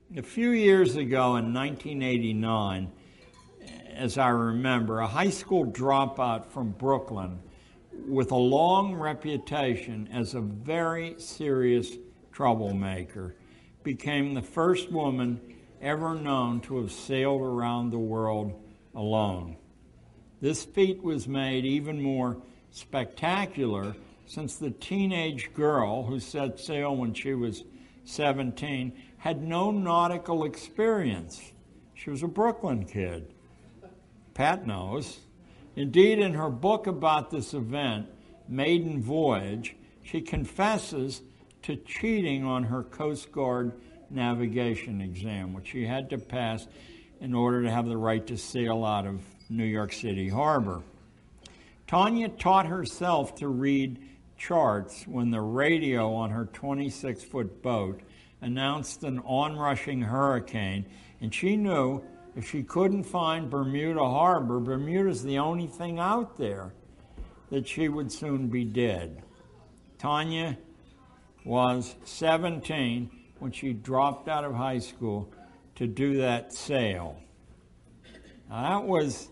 A few years ago in 1989, as I remember, a high school dropout from Brooklyn with a long reputation as a very serious troublemaker became the first woman ever known to have sailed around the world alone. This feat was made even more spectacular since the teenage girl who set sail when she was 17 had no nautical experience. She was a Brooklyn kid. Pat knows. Indeed, in her book about this event, Maiden Voyage, she confesses to cheating on her Coast Guard navigation exam, which she had to pass in order to have the right to sail out of New York City Harbor. Tanya taught herself to read charts when the radio on her 26-foot boat announced an onrushing hurricane, and she knew if she couldn't find Bermuda Harbor, Bermuda's the only thing out there, that she would soon be dead. Tanya was 17 when she dropped out of high school to do that sail. Now, that was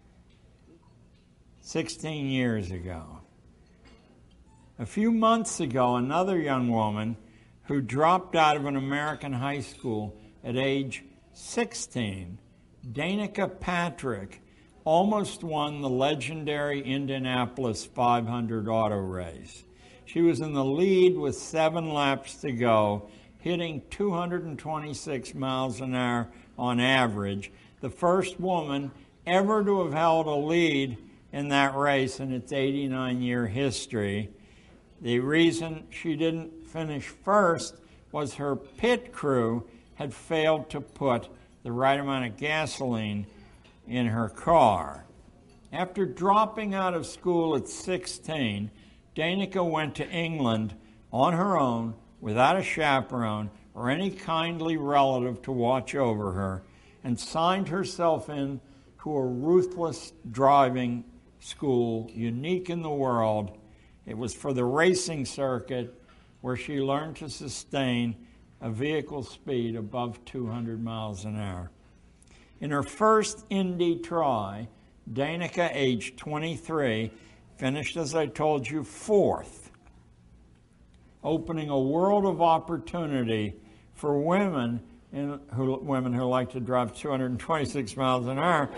16 years ago. A few months ago, another young woman who dropped out of an American high school at age 16, Danica Patrick, almost won the legendary Indianapolis 500 auto race. She was in the lead with 7 laps to go, hitting 226 miles an hour on average, the first woman ever to have held a lead in that race in its 89-year history. The reason she didn't finish first was her pit crew had failed to put the right amount of gasoline in her car. After dropping out of school at 16, Danica went to England on her own without a chaperone or any kindly relative to watch over her, and signed herself in to a ruthless driving school unique in the world. It was for the racing circuit, where she learned to sustain a vehicle speed above 200 miles an hour. In her first Indy try, Danica, aged 23, finished, as I told you, 4th, opening a world of opportunity for women who like to drive 226 miles an hour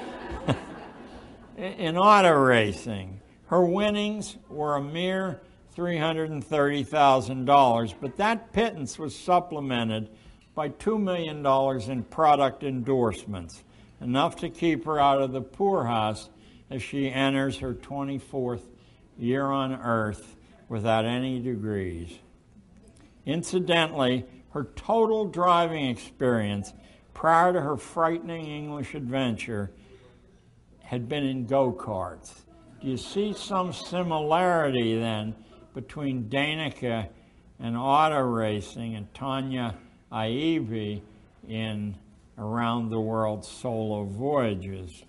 in auto racing. Her winnings were a mere $330,000, but that pittance was supplemented by $2 million in product endorsements, enough to keep her out of the poorhouse as she enters her 24th year on Earth without any degrees. Incidentally, her total driving experience prior to her frightening English adventure had been in go-karts. Do you see some similarity then between Danica in auto racing and Tanya Aibi in around the world solo voyages?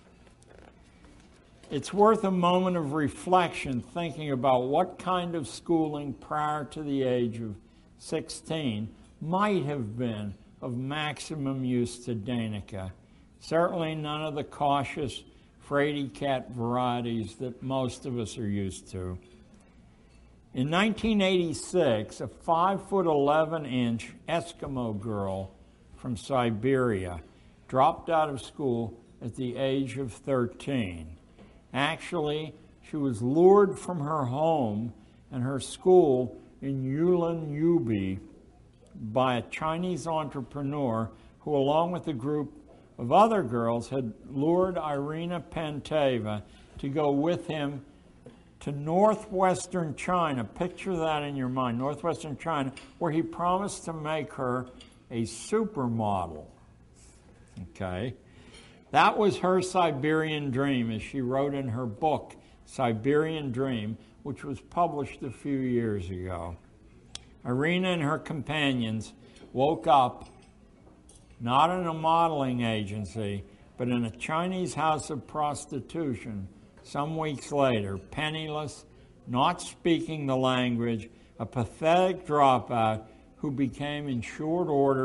It's worth a moment of reflection thinking about what kind of schooling prior to the age of 16 might have been of maximum use to Danica. Certainly none of the cautious fraidy cat varieties that most of us are used to. In 1986, a 5'11" Eskimo girl from Siberia dropped out of school at the age of 13. Actually, she was lured from her home and her school in Yulin-Ubi by a Chinese entrepreneur who, along with a group of other girls, had lured Irina Panteva to go with him to northwestern China. Picture that in your mind, northwestern China, where he promised to make her a supermodel. Okay? That was her Siberian dream, as she wrote in her book, Siberian Dream, which was published a few years ago. Irina and her companions woke up not in a modeling agency, but in a Chinese house of prostitution some weeks later, penniless, not speaking the language, a pathetic dropout who became in short order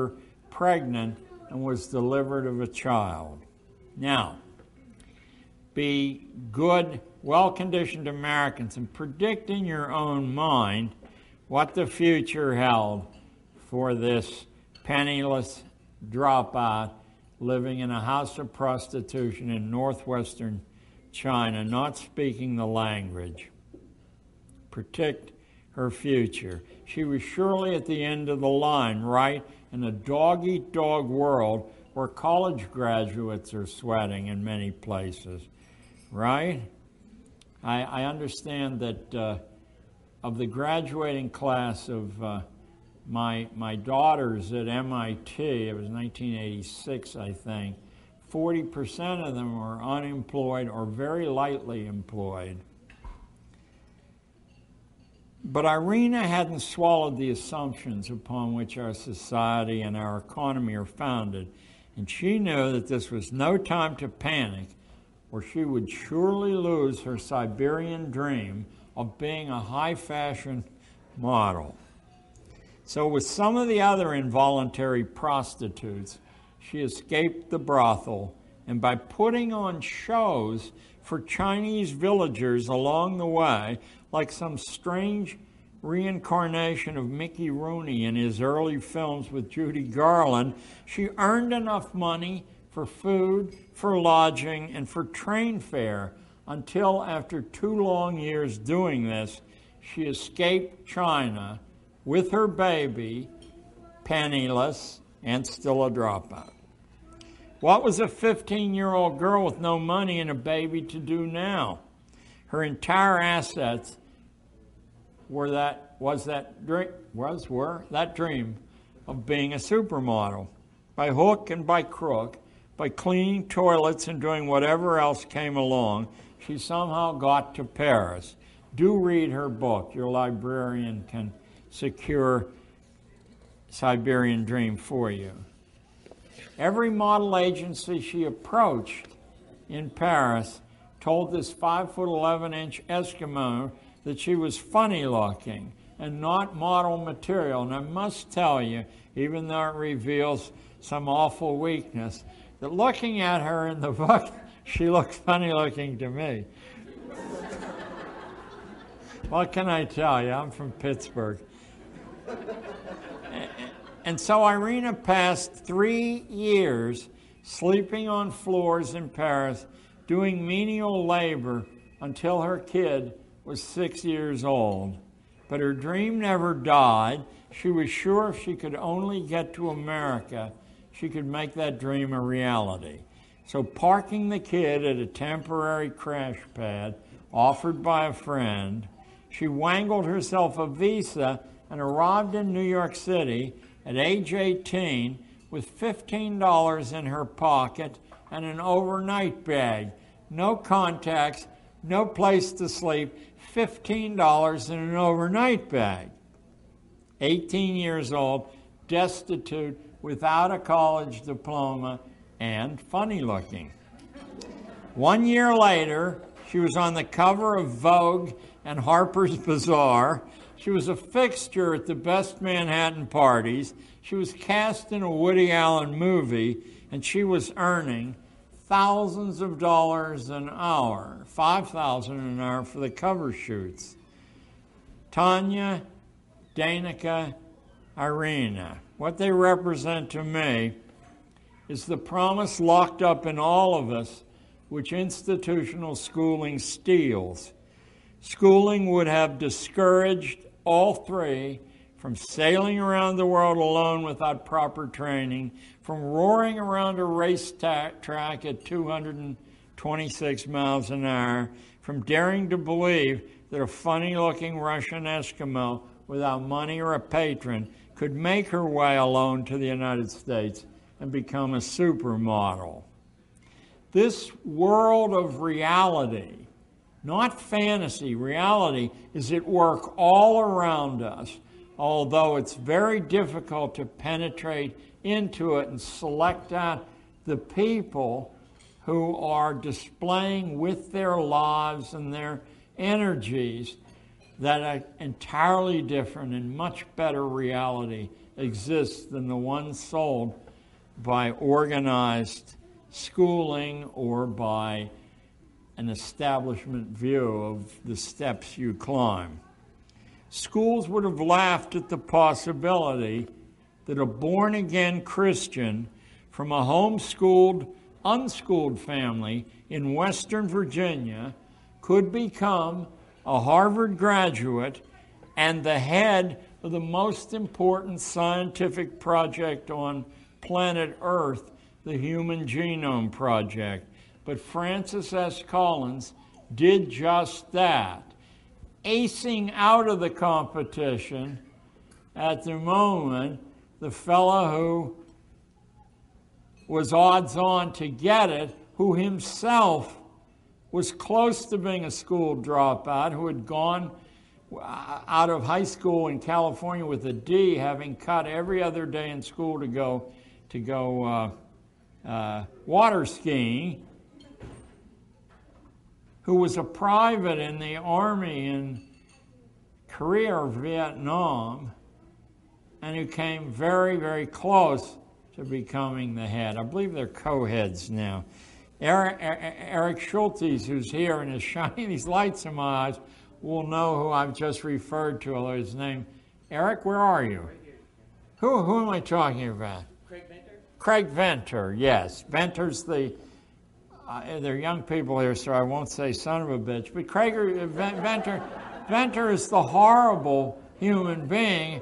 pregnant and was delivered of a child. Now, be good, well-conditioned Americans and predict in your own mind what the future held for this penniless dropout living in a house of prostitution in northwestern China, not speaking the language. Predict her future. She was surely at the end of the line, right, in a dog-eat-dog world where college graduates are sweating in many places, right? I understand that of the graduating class of my daughters at MIT, it was 1986, I think, 40% of them were unemployed or very lightly employed. But Irina hadn't swallowed the assumptions upon which our society and our economy are founded, and she knew that this was no time to panic, or she would surely lose her Siberian dream of being a high-fashion model. So with some of the other involuntary prostitutes, she escaped the brothel, and by putting on shows for Chinese villagers along the way, like some strange reincarnation of Mickey Rooney in his early films with Judy Garland, she earned enough money for food, for lodging, and for train fare until, after 2 long years doing this, she escaped China with her baby, penniless, and still a dropout. What was a 15-year-old girl with no money and a baby to do now? Her entire assets were that dream of being a supermodel. By hook and by crook, by cleaning toilets and doing whatever else came along, she somehow got to Paris. Do read her book. Your librarian can secure Siberian Dream for you. Every model agency she approached in Paris told this 5'11" Eskimo that she was funny looking and not model material. And I must tell you, even though it reveals some awful weakness, that looking at her in the book, she looks funny looking to me. What can I tell you? I'm from Pittsburgh. And so Irina passed 3 years sleeping on floors in Paris, doing menial labor until her kid was 6 years old. But her dream never died. She was sure if she could only get to America, she could make that dream a reality. So parking the kid at a temporary crash pad offered by a friend, she wangled herself a visa and arrived in New York City at age 18 with $15 in her pocket and an overnight bag. No contacts, no place to sleep, $15 in an overnight bag. 18 years old, destitute, without a college diploma, and funny looking. 1 year later, she was on the cover of Vogue and Harper's Bazaar. She was a fixture at the best Manhattan parties. She was cast in a Woody Allen movie, and she was earning thousands of dollars an hour, $5,000 an hour for the cover shoots. Tanya, Danica, Irina, what they represent to me is the promise locked up in all of us, which institutional schooling steals. Schooling would have discouraged all three from sailing around the world alone without proper training, from roaring around a race track at 226 miles an hour, from daring to believe that a funny-looking Russian Eskimo without money or a patron could make her way alone to the United States and become a supermodel. This world of reality, not fantasy, reality, is at work all around us, although it's very difficult to penetrate into it and select out the people who are displaying with their lives and their energies that an entirely different and much better reality exists than the one sold by organized schooling or by an establishment view of the steps you climb. Schools would have laughed at the possibility that a born-again Christian from a homeschooled, unschooled family in Western Virginia could become a Harvard graduate and the head of the most important scientific project on planet Earth, the Human Genome Project. But Francis S. Collins did just that, acing out of the competition at the moment the fellow who was odds on to get it, who himself was close to being a school dropout, who had gone out of high school in California with a D, having cut every other day in school to go water skiing, who was a private in the Army in Korea or Vietnam, and who came very, very close to becoming the head. I believe they're co-heads now. Eric Schultes, who's here and is shining these lights in my eyes, will know who I've just referred to, although his name... Eric, where are you? Who am I talking about? Craig Venter? Craig Venter, yes. Venter's the... there are young people here, so I won't say son of a bitch, but Venter is the horrible human being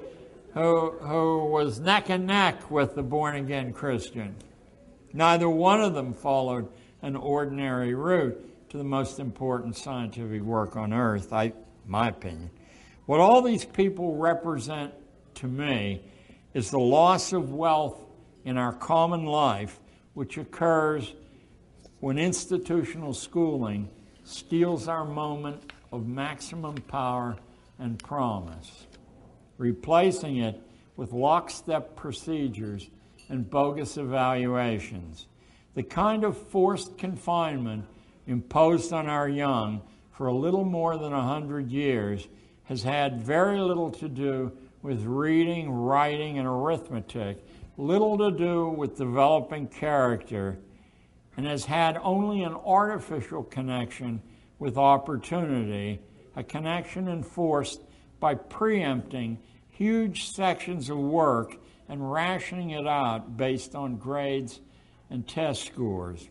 who was neck and neck with the born-again Christian. Neither one of them followed an ordinary route to the most important scientific work on earth, my opinion. What all these people represent to me is the loss of wealth in our common life, which occurs when institutional schooling steals our moment of maximum power and promise, replacing it with lockstep procedures and bogus evaluations. The kind of forced confinement imposed on our young for a little more than 100 years has had very little to do with reading, writing, and arithmetic, little to do with developing character, and has had only an artificial connection with opportunity, a connection enforced by preempting huge sections of work and rationing it out based on grades and test scores.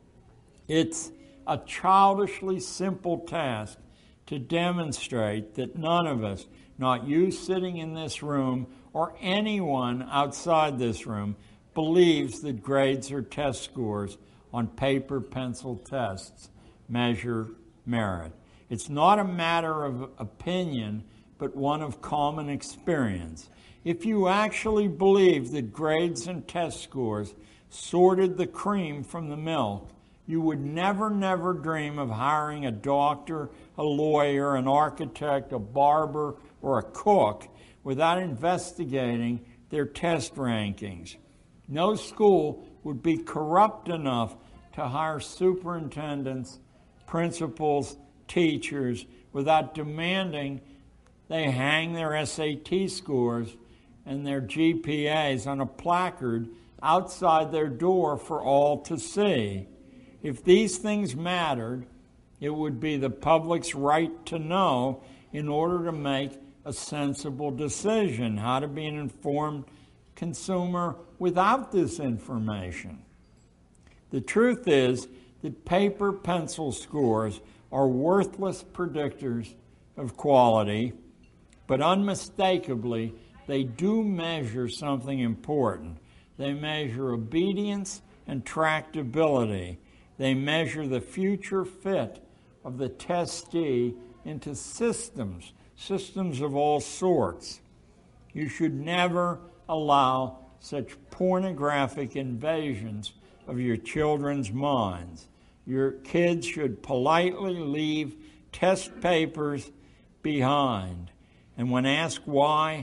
It's a childishly simple task to demonstrate that none of us, not you sitting in this room or anyone outside this room, believes that grades or test scores on paper pencil tests measure merit. It's not a matter of opinion, but one of common experience. If you actually believe that grades and test scores sorted the cream from the milk, you would never dream of hiring a doctor, a lawyer, an architect, a barber, or a cook without investigating their test rankings. No school would be corrupt enough to hire superintendents, principals, teachers, without demanding they hang their SAT scores and their GPAs on a placard outside their door for all to see. If these things mattered, it would be the public's right to know in order to make a sensible decision, how to be an informed consumer without this information. The truth is that paper pencil scores are worthless predictors of quality, but unmistakably, they do measure something important. They measure obedience and tractability. They measure the future fit of the testee into systems of all sorts. You should never allow such pornographic invasions of your children's minds. Your kids should politely leave test papers behind. And when asked why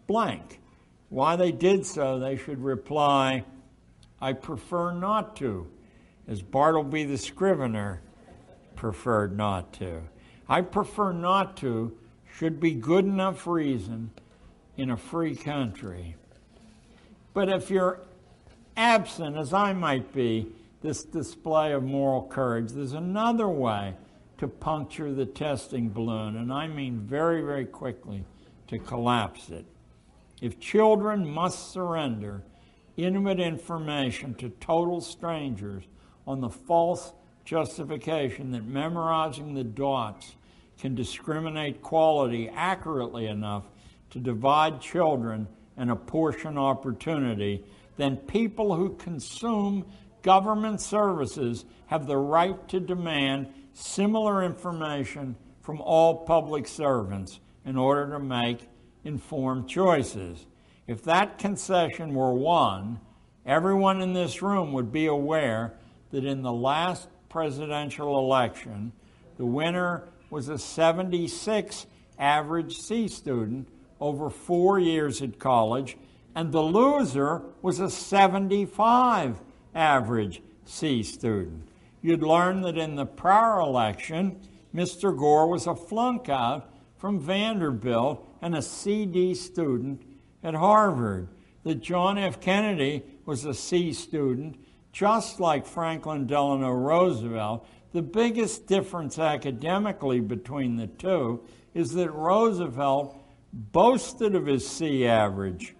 they did so, they should reply, "I prefer not to," as Bartleby the Scrivener preferred not to. "I prefer not to" should be good enough reason in a free country. But if you're absent, as I might be, this display of moral courage, there's another way to puncture the testing balloon, and I mean very, very quickly to collapse it. If children must surrender intimate information to total strangers on the false justification that memorizing the dots can discriminate quality accurately enough to divide children and apportion opportunity, then people who consume government services have the right to demand similar information from all public servants in order to make informed choices. If that concession were won, everyone in this room would be aware that in the last presidential election, the winner was a 76 average C student over 4 years at college, and the loser was a 75 average C student. You'd learn that in the prior election, Mr. Gore was a flunk out from Vanderbilt and a CD student at Harvard, that John F. Kennedy was a C student, just like Franklin Delano Roosevelt. The biggest difference academically between the two is that Roosevelt boasted of his C average.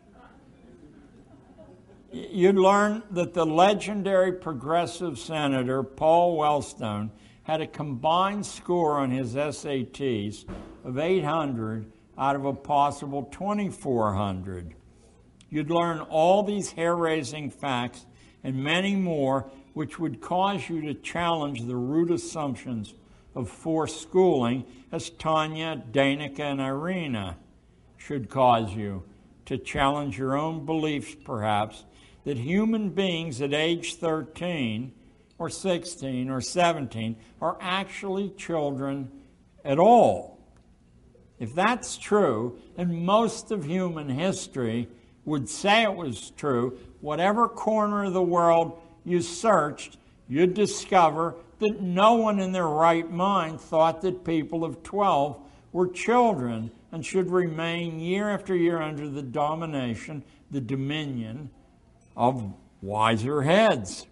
You'd learn that the legendary progressive senator Paul Wellstone had a combined score on his SATs of 800 out of a possible 2,400. You'd learn all these hair-raising facts and many more which would cause you to challenge the root assumptions of forced schooling, as Tanya, Danica, and Irina should cause you to challenge your own beliefs, perhaps, that human beings at age 13 or 16 or 17 are actually children at all. If that's true, and most of human history would say it was true, whatever corner of the world you searched, you'd discover that no one in their right mind thought that people of 12 were children and should remain year after year under the domination, the dominion of wiser heads.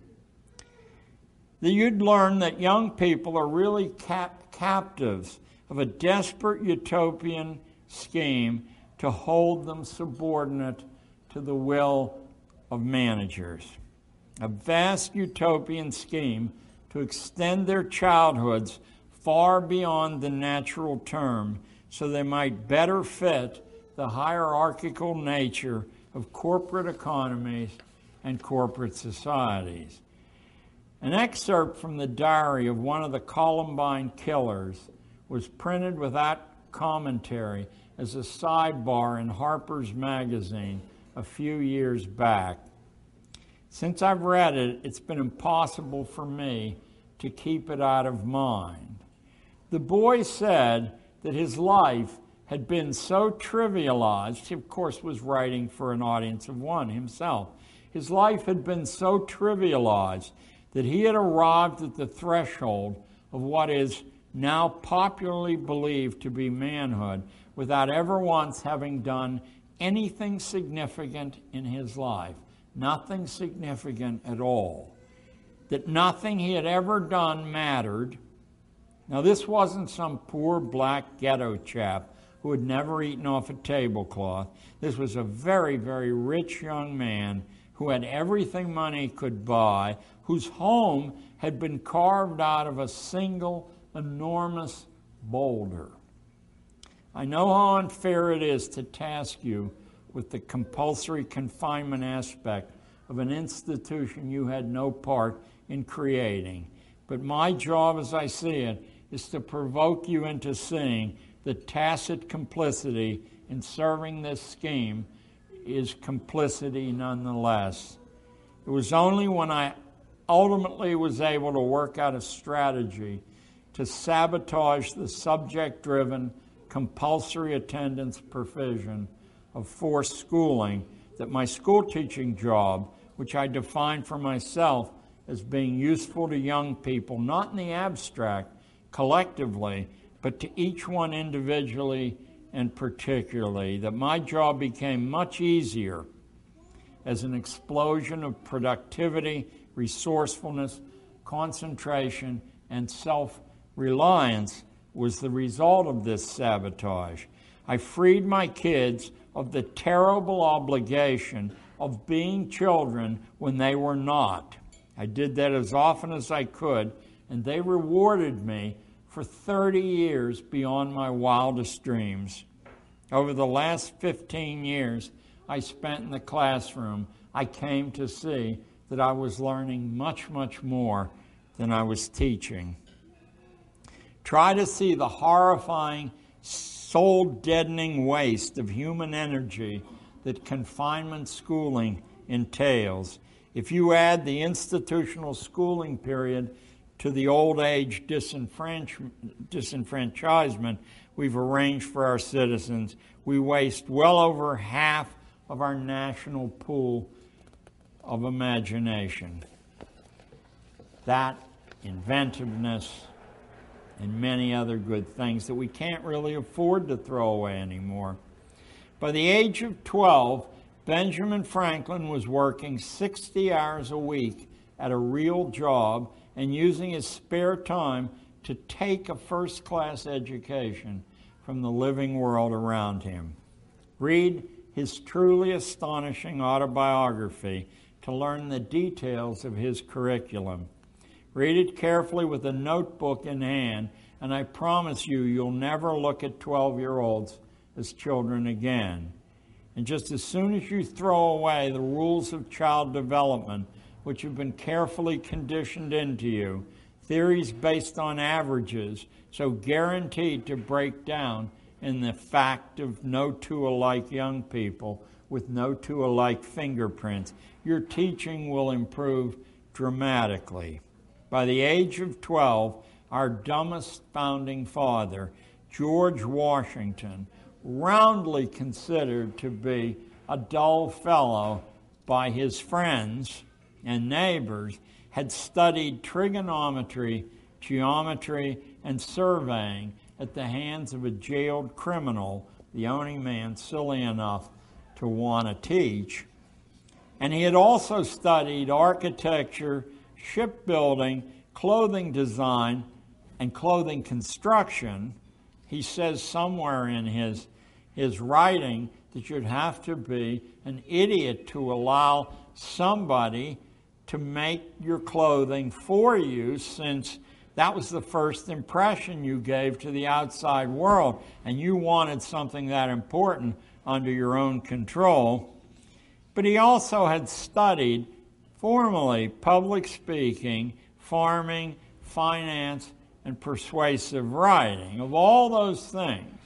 That you'd learn that young people are really captives of a desperate utopian scheme to hold them subordinate to the will of managers. A vast utopian scheme to extend their childhoods far beyond the natural term so they might better fit the hierarchical nature of corporate economies and corporate societies. An excerpt from the diary of one of the Columbine killers was printed without commentary as a sidebar in Harper's Magazine a few years back. Since I've read it, it's been impossible for me to keep it out of mind. The boy said that his life had been so trivialized. He, of course, was writing for an audience of one himself. His life had been so trivialized that he had arrived at the threshold of what is now popularly believed to be manhood without ever once having done anything significant in his life. Nothing significant at all. That nothing he had ever done mattered. Now, this wasn't some poor black ghetto chap who had never eaten off a tablecloth. This was a very, very rich young man who had everything money could buy, whose home had been carved out of a single enormous boulder. I know how unfair it is to task you with the compulsory confinement aspect of an institution you had no part in creating. But my job, as I see it, is to provoke you into seeing that tacit complicity in serving this scheme is complicity nonetheless. It was only when I ultimately was able to work out a strategy to sabotage the subject-driven compulsory attendance provision of forced schooling that my school teaching job, which I defined for myself as being useful to young people, not in the abstract, collectively, but to each one individually and particularly, that my job became much easier as an explosion of productivity, resourcefulness, concentration, and self-reliance was the result of this sabotage. I freed my kids of the terrible obligation of being children when they were not. I did that as often as I could, and they rewarded me for 30 years beyond my wildest dreams. Over the last 15 years I spent in the classroom, I came to see that I was learning much, much more than I was teaching. Try to see the horrifying, soul-deadening waste of human energy that confinement schooling entails. If you add the institutional schooling period to the old age disenfranchisement we've arranged for our citizens, we waste well over half of our national pool of imagination. That, inventiveness, and many other good things that we can't really afford to throw away anymore. By the age of 12, Benjamin Franklin was working 60 hours a week at a real job and using his spare time to take a first-class education from the living world around him. Read his truly astonishing autobiography to learn the details of his curriculum. Read it carefully with a notebook in hand, and I promise you, you'll never look at 12-year-olds as children again. And just as soon as you throw away the rules of child development, which have been carefully conditioned into you, theories based on averages, so guaranteed to break down in the fact of no two alike young people with no two alike fingerprints, your teaching will improve dramatically. By the age of 12, our dumbest founding father, George Washington, roundly considered to be a dull fellow by his friends and neighbors, had studied trigonometry, geometry, and surveying at the hands of a jailed criminal, the only man silly enough to want to teach. And he had also studied architecture, shipbuilding, clothing design, and clothing construction. He says somewhere in his writing that you'd have to be an idiot to allow somebody to make your clothing for you, since that was the first impression you gave to the outside world, and you wanted something that important under your own control. But he also had studied formally public speaking, farming, finance, and persuasive writing. Of all those things,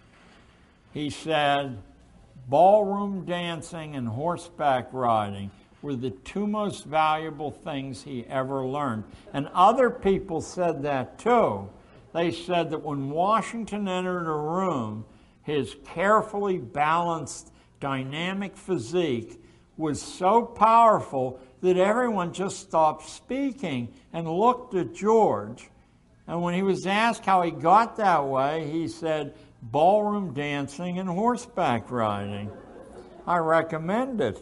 he said ballroom dancing and horseback riding were the two most valuable things he ever learned. And other people said that too. They said that when Washington entered a room, his carefully balanced, dynamic physique was so powerful that everyone just stopped speaking and looked at George. And when he was asked how he got that way, he said, ballroom dancing and horseback riding. I recommend it.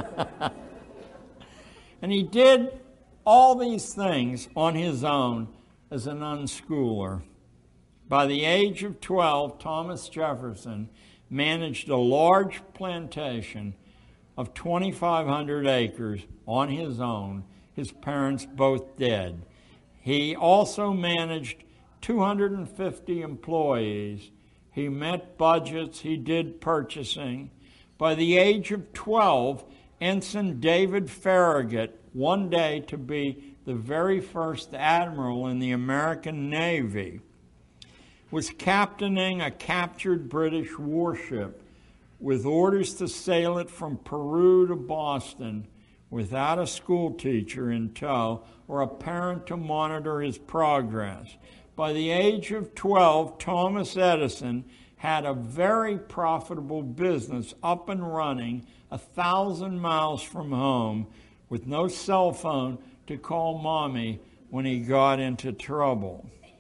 And he did all these things on his own as an unschooler. By the age of 12, Thomas Jefferson managed a large plantation of 2,500 acres on his own, his parents both dead. He also managed 250 employees. He met budgets. He did purchasing. By the age of 12, Ensign David Farragut, one day to be the very first admiral in the American Navy, was captaining a captured British warship with orders to sail it from Peru to Boston without a school teacher in tow or a parent to monitor his progress. By the age of 12, Thomas Edison had a very profitable business up and running 1,000 miles from home with no cell phone to call mommy when he got into trouble.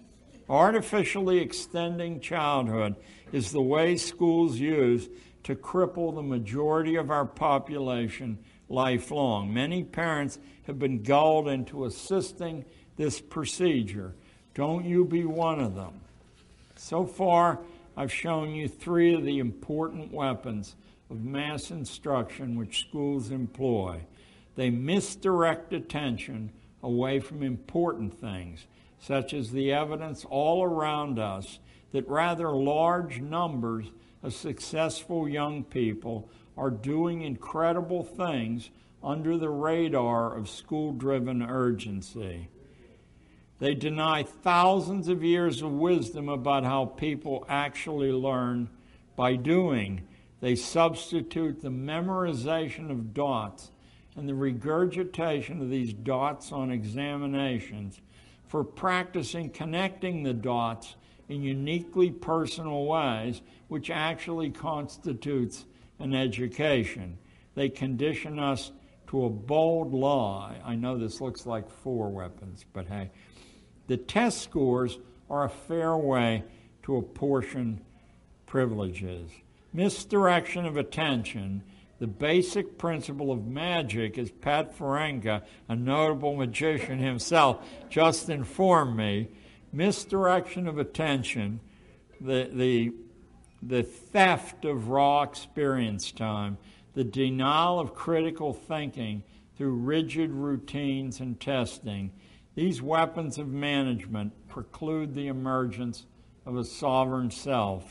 Artificially extending childhood is the way schools use to cripple the majority of our population lifelong. Many parents have been gulled into assisting this procedure. Don't you be one of them. So far, I've shown you 3 of the important weapons of mass instruction which schools employ. They misdirect attention away from important things, such as the evidence all around us that rather large numbers of successful young people are doing incredible things under the radar of school-driven urgency. They deny thousands of years of wisdom about how people actually learn by doing. They substitute the memorization of dots and the regurgitation of these dots on examinations for practicing connecting the dots in uniquely personal ways, which actually constitutes an education. They condition us to a bold lie. I know this looks like 4 weapons, but hey, the test scores are a fair way to apportion privileges. Misdirection of attention, the basic principle of magic, as Pat Ferenga, a notable magician himself, just informed me. Misdirection of attention, the theft of raw experience time, the denial of critical thinking through rigid routines and testing. These weapons of management preclude the emergence of a sovereign self.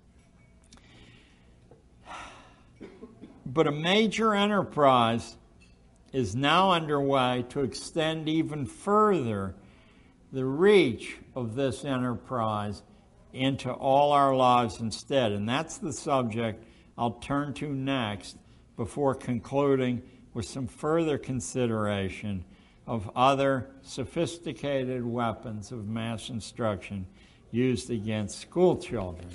But a major enterprise is now underway to extend even further the reach of this enterprise into all our lives instead. And that's the subject I'll turn to next before concluding with some further consideration of other sophisticated weapons of mass instruction used against school children.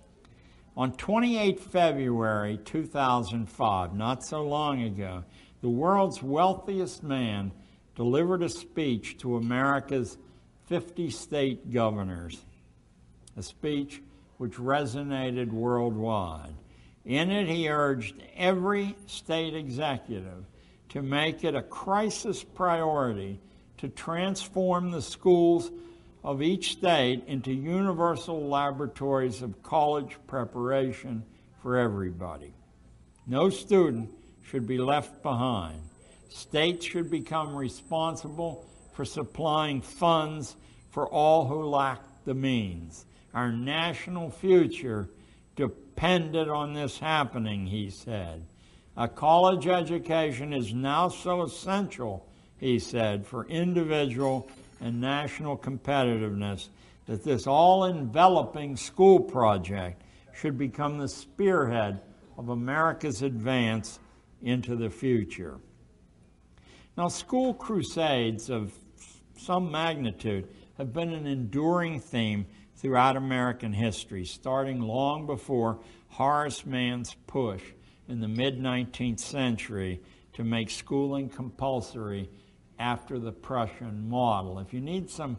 On 28 February 2005, not so long ago, the world's wealthiest man delivered a speech to America's 50 state governors, a speech which resonated worldwide. In it, he urged every state executive to make it a crisis priority to transform the schools of each state into universal laboratories of college preparation for everybody. No student should be left behind. States should become responsible for supplying funds for all who lack the means. Our national future depended on this happening, he said. A college education is now so essential, he said, for individual and national competitiveness that this all-enveloping school project should become the spearhead of America's advance into the future. Now, school crusades of some magnitude have been an enduring theme throughout American history, starting long before Horace Mann's push in the mid-19th century to make schooling compulsory after the Prussian model. If you need some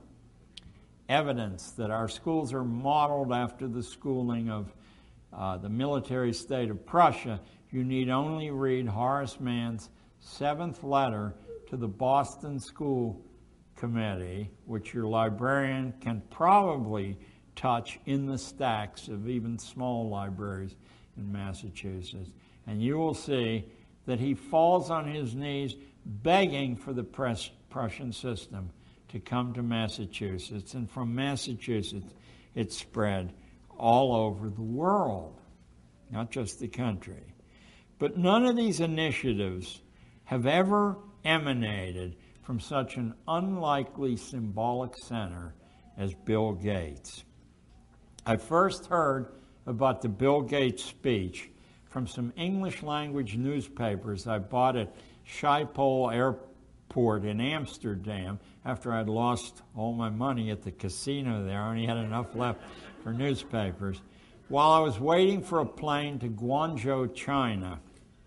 evidence that our schools are modeled after the schooling of the military state of Prussia, you need only read Horace Mann's 7th letter to the Boston School Committee, which your librarian can probably touch in the stacks of even small libraries in Massachusetts. And you will see that he falls on his knees begging for the Prussian system to come to Massachusetts. And from Massachusetts, it spread all over the world, not just the country. But none of these initiatives have ever emanated from such an unlikely symbolic center as Bill Gates. I first heard about the Bill Gates speech from some English language newspapers I bought at Schiphol Airport in Amsterdam after I'd lost all my money at the casino there. I only had enough left for newspapers. While I was waiting for a plane to Guangzhou, China.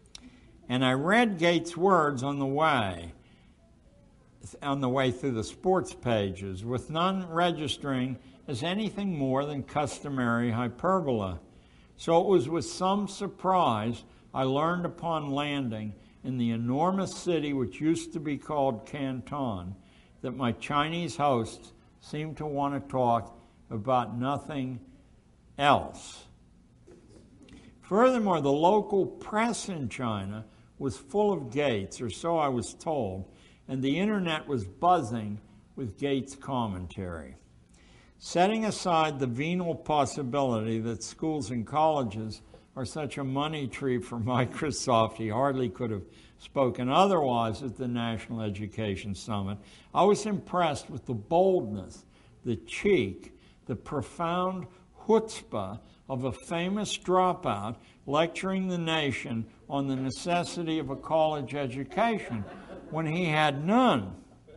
And I read Gates' words on the way through the sports pages, with none registering as anything more than customary hyperbola. So it was with some surprise I learned upon landing in the enormous city which used to be called Canton that my Chinese hosts seemed to want to talk about nothing else. Furthermore, the local press in China was full of Gates, or so I was told, and the internet was buzzing with Gates commentary. Setting aside the venal possibility that schools and colleges are such a money tree for Microsoft, he hardly could have spoken otherwise at the National Education Summit, I was impressed with the boldness, the cheek, the profound chutzpah of a famous dropout lecturing the nation on the necessity of a college education when he had none.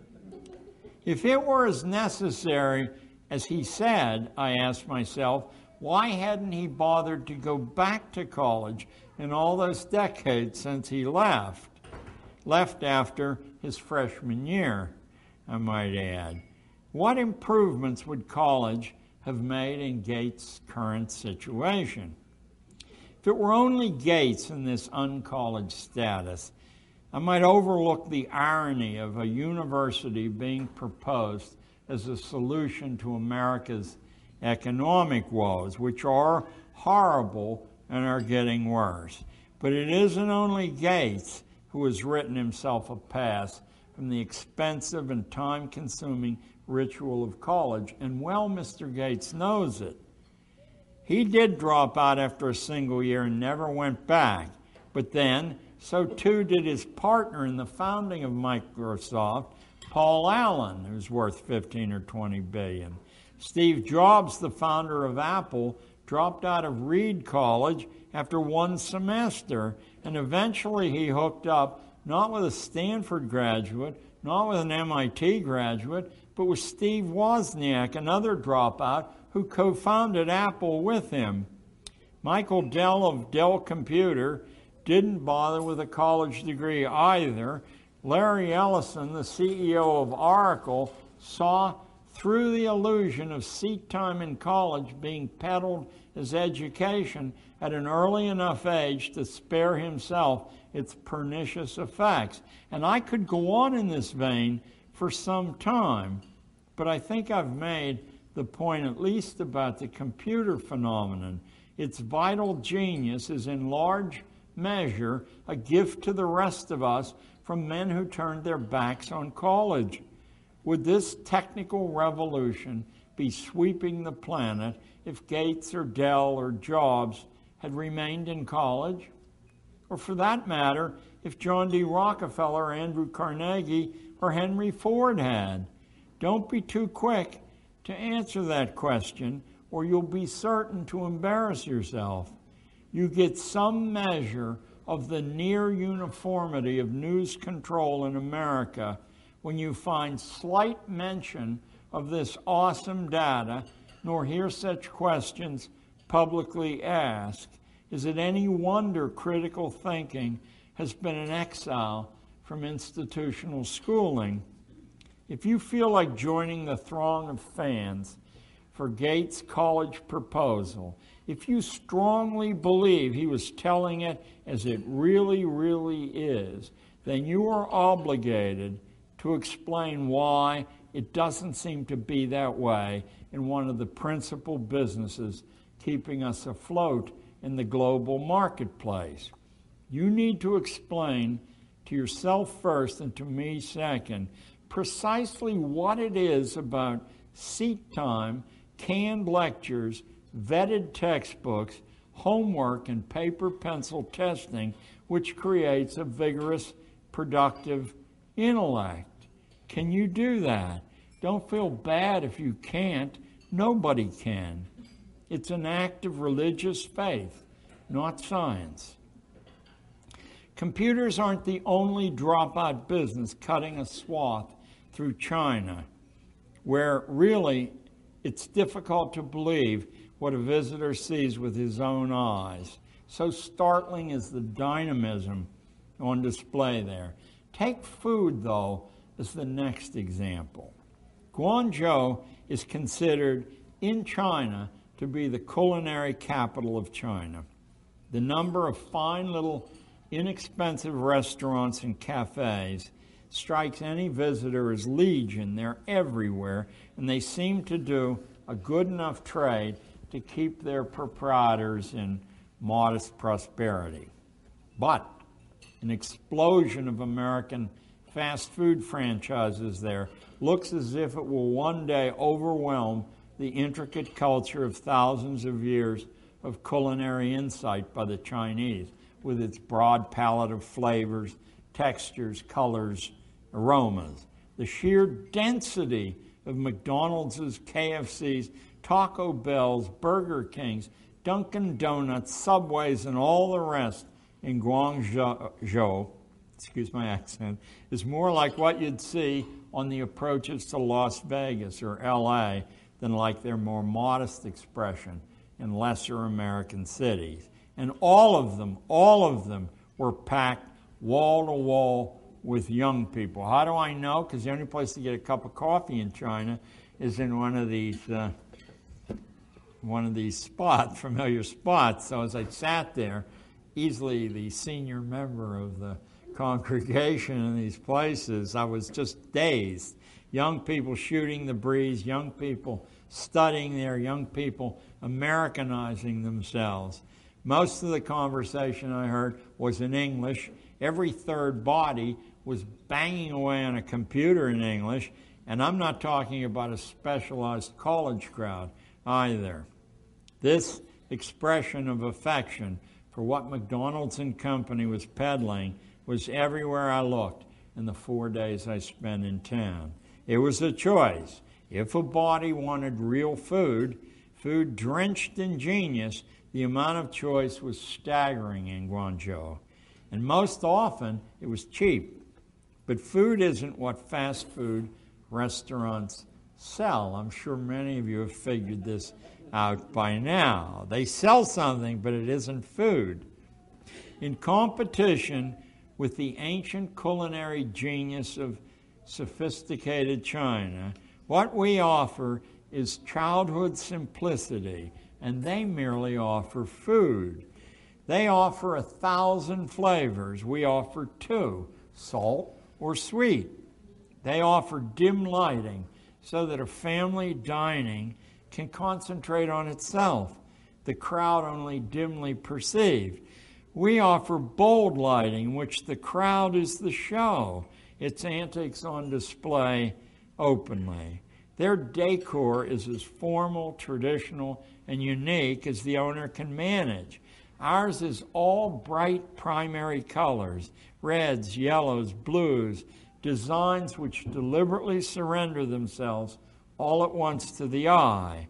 If it were as necessary as he said, I asked myself, why hadn't he bothered to go back to college in all those decades since he left after his freshman year, I might add? What improvements would college have made in Gates' current situation? If it were only Gates in this uncollege status, I might overlook the irony of a university being proposed as a solution to America's economic woes, which are horrible and are getting worse. But it isn't only Gates who has written himself a pass from the expensive and time-consuming ritual of college, and well, Mr. Gates knows it. He did drop out after a single year and never went back, but then so too did his partner in the founding of Microsoft, Paul Allen, who's worth 15 or 20 billion. Steve Jobs, the founder of Apple, dropped out of Reed College after one semester, and eventually he hooked up not with a Stanford graduate, not with an MIT graduate, but with Steve Wozniak, another dropout who co-founded Apple with him. Michael Dell of Dell Computer didn't bother with a college degree either. Larry Ellison, the CEO of Oracle, saw through the illusion of seat time in college being peddled as education at an early enough age to spare himself its pernicious effects. And I could go on in this vein for some time, but I think I've made the point at least about the computer phenomenon. Its vital genius is in large measure a gift to the rest of us from men who turned their backs on college. Would this technical revolution be sweeping the planet if Gates or Dell or Jobs had remained in college? Or for that matter, if John D. Rockefeller, Andrew Carnegie, or Henry Ford had? Don't be too quick to answer that question, or you'll be certain to embarrass yourself. You get some measure of the near uniformity of news control in America when you find slight mention of this awesome data, nor hear such questions publicly asked. Is it any wonder critical thinking has been in exile from institutional schooling? If you feel like joining the throng of fans for Gates' college proposal, if you strongly believe he was telling it as it really, really is, then you are obligated to explain why it doesn't seem to be that way in one of the principal businesses keeping us afloat in the global marketplace. You need to explain to yourself first and to me second precisely what it is about seat time, canned lectures, vetted textbooks, homework, and paper pencil testing which creates a vigorous, productive intellect. Can you do that? Don't feel bad if you can't. Nobody can. It's an act of religious faith, not science. Computers aren't the only dropout business cutting a swath through China, where really it's difficult to believe what a visitor sees with his own eyes. So startling is the dynamism on display there. Take food, though, as the next example. Guangzhou is considered in China to be the culinary capital of China. The number of fine little inexpensive restaurants and cafes strikes any visitor as legion. They're everywhere, and they seem to do a good enough trade to keep their proprietors in modest prosperity. But an explosion of American fast food franchises there looks as if it will one day overwhelm the intricate culture of thousands of years of culinary insight by the Chinese, with its broad palette of flavors, textures, colors, aromas. The sheer density of McDonald's, KFC's, Taco Bell's, Burger King's, Dunkin' Donuts, Subways, and all the rest in Guangzhou, excuse my accent, is more like what you'd see on the approaches to Las Vegas or LA than like their more modest expression in lesser American cities. And all of them were packed wall to wall with young people. How do I know? Because the only place to get a cup of coffee in China is in one of these spots, familiar spots. So as I sat there, easily the senior member of the congregation in these places, I was just dazed. Young people shooting the breeze, young people studying there, young people Americanizing themselves. Most of the conversation I heard was in English. Every third body was banging away on a computer in English, and I'm not talking about a specialized college crowd either. This expression of affection for what McDonald's and Company was peddling was everywhere I looked in the 4 days I spent in town. It was a choice. If a body wanted real food, food drenched in genius, the amount of choice was staggering in Guangzhou. And most often, it was cheap. But food isn't what fast food restaurants sell. I'm sure many of you have figured this out by now. They sell something, but it isn't food. In competition with the ancient culinary genius of sophisticated China, what we offer is childhood simplicity, and they merely offer food. They offer 1,000 flavors. We offer 2, salt or sweet. They offer dim lighting so that a family dining can concentrate on itself, the crowd only dimly perceived. We offer bold lighting in which the crowd is the show, its antics on display openly. Their decor is as formal, traditional, and unique as the owner can manage. Ours is all bright primary colors, reds, yellows, blues, designs which deliberately surrender themselves all at once to the eye.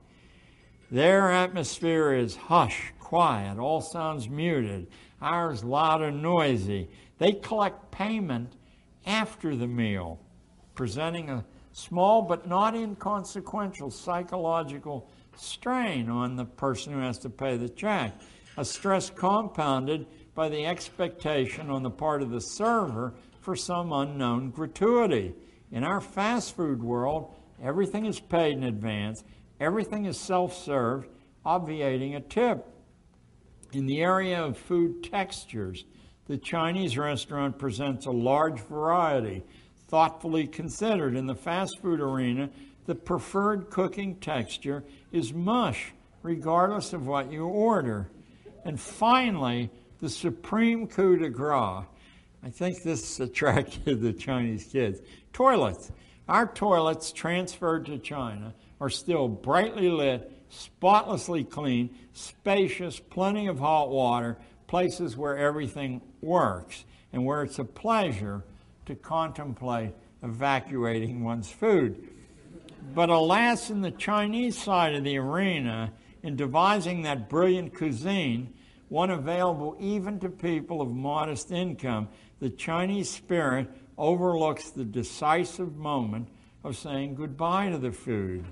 Their atmosphere is hush, quiet, all sounds muted. Ours loud and noisy. They collect payment after the meal, presenting a small but not inconsequential psychological strain on the person who has to pay the check, a stress compounded by the expectation on the part of the server for some unknown gratuity. In our fast food world, everything is paid in advance, everything is self-served, obviating a tip. In the area of food textures, the Chinese restaurant presents a large variety, thoughtfully considered. In the fast food arena, the preferred cooking texture is mush, regardless of what you order. And finally, the supreme coup de grace. I think this attracted the Chinese kids. Toilets. Our toilets transferred to China are still brightly lit, spotlessly clean, spacious, plenty of hot water, places where everything works and where it's a pleasure to contemplate evacuating one's food. But alas, in the Chinese side of the arena, in devising that brilliant cuisine, one available even to people of modest income, the Chinese spirit overlooks the decisive moment of saying goodbye to the food.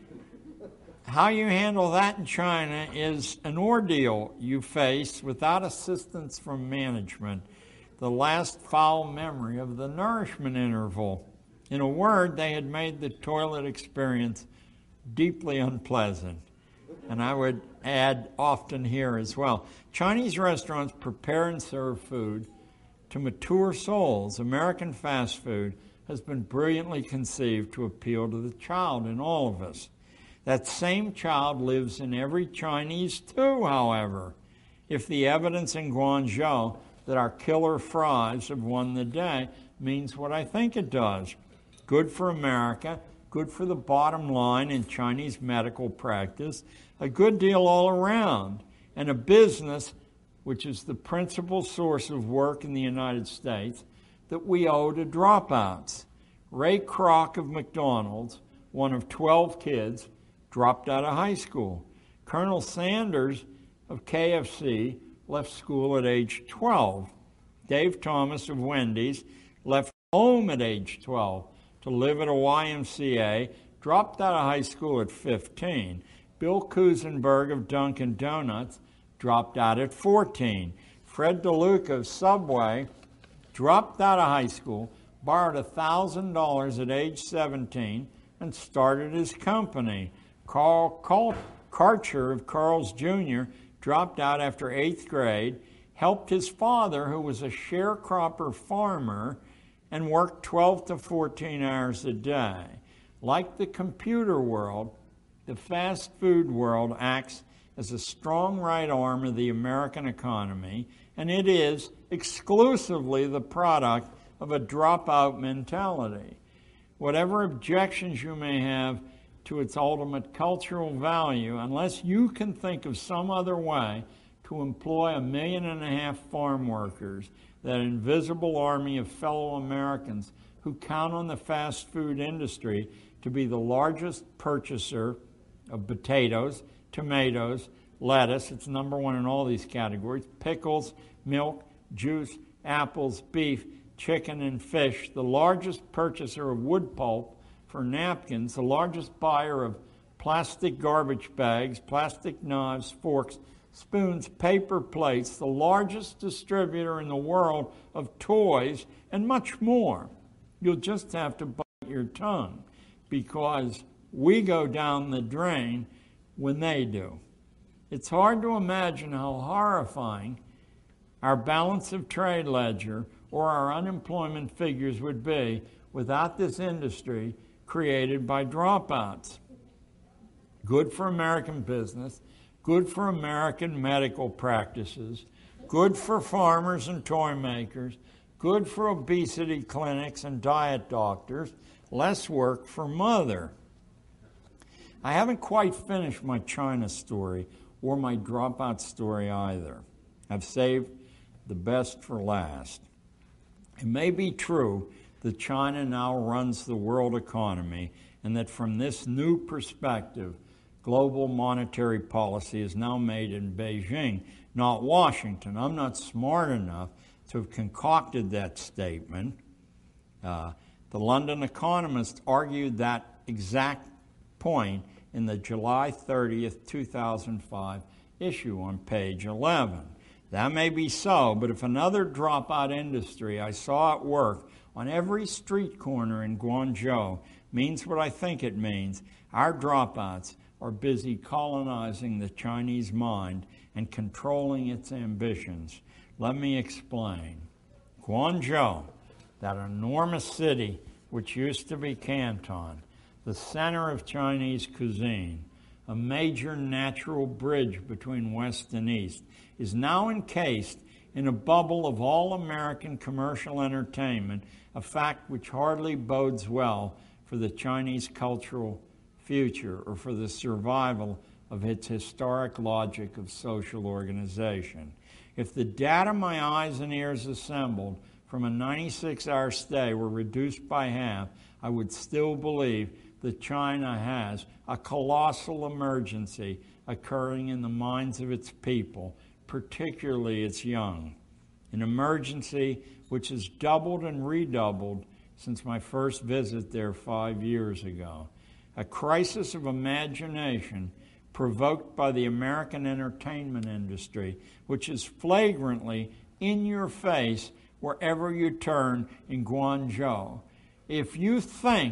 How you handle that in China is an ordeal you face without assistance from management, the last foul memory of the nourishment interval. In a word, they had made the toilet experience deeply unpleasant. And I would add often here as well. Chinese restaurants prepare and serve food to mature souls. American fast food has been brilliantly conceived to appeal to the child in all of us. That same child lives in every Chinese too, however. If the evidence in Guangzhou that our killer fries have won the day means what I think it does. Good for America, good for the bottom line in Chinese medical practice, a good deal all around, and a business which is the principal source of work in the United States that we owe to dropouts. Ray Kroc of McDonald's, one of 12 kids, dropped out of high school. Colonel Sanders of KFC left school at age 12. Dave Thomas of Wendy's left home at age 12 to live at a YMCA, dropped out of high school at 15. Bill Kusenberg of Dunkin' Donuts dropped out at 14. Fred DeLuca of Subway dropped out of high school, borrowed $1,000 at age 17, and started his company. Carl Karcher of Carl's Jr. dropped out after 8th grade, helped his father, who was a sharecropper farmer, and worked 12 to 14 hours a day. Like the computer world, the fast food world acts as a strong right arm of the American economy, and it is exclusively the product of a dropout mentality. Whatever objections you may have to its ultimate cultural value, unless you can think of some other way to employ 1.5 million farm workers, that invisible army of fellow Americans who count on the fast food industry to be the largest purchaser of potatoes, tomatoes, lettuce, it's number one in all these categories, pickles, milk, juice, apples, beef, chicken, and fish, the largest purchaser of wood pulp for napkins, the largest buyer of plastic garbage bags, plastic knives, forks, spoons, paper plates, the largest distributor in the world of toys, and much more. You'll just have to bite your tongue because we go down the drain when they do. It's hard to imagine how horrifying our balance of trade ledger or our unemployment figures would be without this industry created by dropouts. Good for American business, good for American medical practices, good for farmers and toy makers, good for obesity clinics and diet doctors, less work for mother. I haven't quite finished my China story or my dropout story either. I've saved the best for last. It may be true that China now runs the world economy and that from this new perspective, global monetary policy is now made in Beijing, not Washington. I'm not smart enough to have concocted that statement. The London Economist argued that exact point in the July 30th, 2005 issue on page 11. That may be so, but if another dropout industry I saw at work on every street corner in Guangzhou means what I think it means, our dropouts are busy colonizing the Chinese mind and controlling its ambitions. Let me explain. Guangzhou, that enormous city which used to be Canton, the center of Chinese cuisine, a major natural bridge between West and East, is now encased in a bubble of all-American commercial entertainment, a fact which hardly bodes well for the Chinese cultural future or for the survival of its historic logic of social organization. If the data my eyes and ears assembled from a 96-hour stay were reduced by half, I would still believe that China has a colossal emergency occurring in the minds of its people, particularly its young. An emergency which has doubled and redoubled since my first visit there 5 years ago. A crisis of imagination provoked by the American entertainment industry, which is flagrantly in your face wherever you turn in Guangzhou. If you think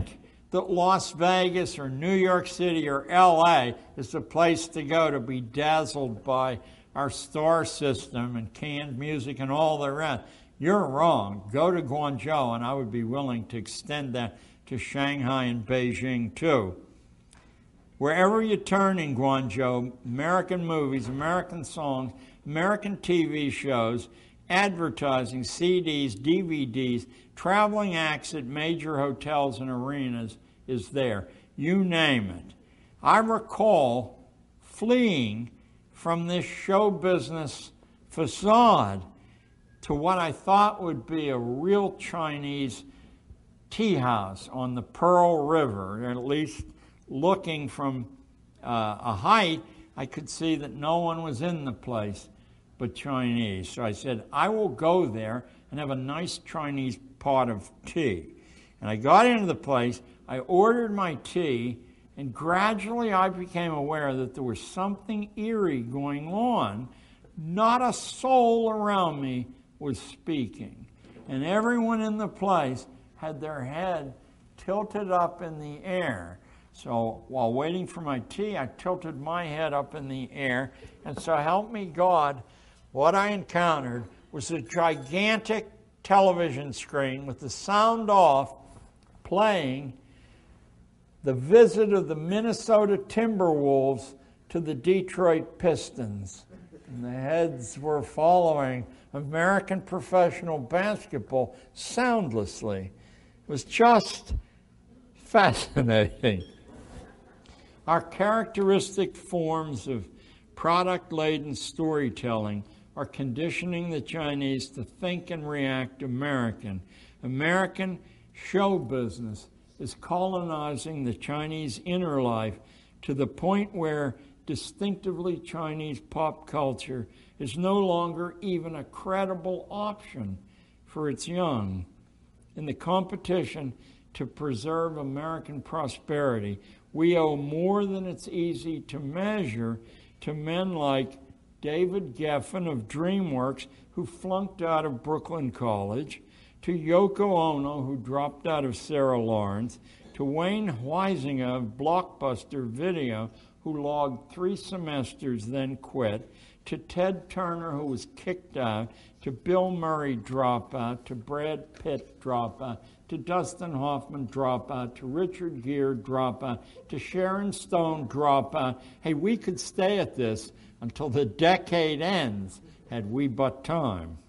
that Las Vegas or New York City or LA is the place to go to be dazzled by our star system and canned music and all the rest. You're wrong. Go to Guangzhou, and I would be willing to extend that to Shanghai and Beijing too. Wherever you turn in Guangzhou, American movies, American songs, American TV shows, advertising, CDs, DVDs, traveling acts at major hotels and arenas is there. You name it. I recall fleeing from this show business facade to what I thought would be a real Chinese tea house on the Pearl River, or at least looking from a height, I could see that no one was in the place but Chinese. So I said, I will go there and have a nice Chinese pot of tea. And I got into the place, I ordered my tea, and gradually I became aware that there was something eerie going on. Not a soul around me was speaking. And everyone in the place had their head tilted up in the air. So while waiting for my tea, I tilted my head up in the air. And so help me God, what I encountered was a gigantic television screen with the sound off playing the visit of the Minnesota Timberwolves to the Detroit Pistons. And the heads were following American professional basketball soundlessly. It was just fascinating. Our characteristic forms of product-laden storytelling are conditioning the Chinese to think and react American. American show business is colonizing the Chinese inner life to the point where distinctively Chinese pop culture is no longer even a credible option for its young. In the competition to preserve American prosperity, we owe more than it's easy to measure to men like David Geffen of DreamWorks, who flunked out of Brooklyn College, to Yoko Ono, who dropped out of Sarah Lawrence, to Wayne Huizinga of Blockbuster Video, who logged 3 semesters, then quit, to Ted Turner, who was kicked out, to Bill Murray drop out, to Brad Pitt drop out, to Dustin Hoffman drop out, to Richard Gere drop out, to Sharon Stone drop out. Hey, we could stay at this until the decade ends, had we but time.